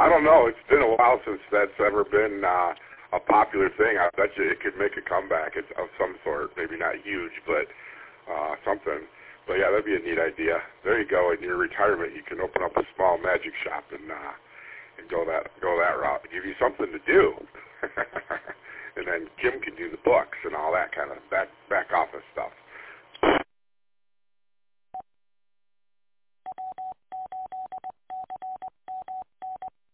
I don't know. It's been a while since that's ever been a popular thing. I bet you it could make a comeback of some sort. Maybe not huge, but something. But yeah, that'd be a neat idea. There you go. In your retirement, you can open up a small magic shop and go that route. Give you something to do, and then Kim can do the books and all that kind of back office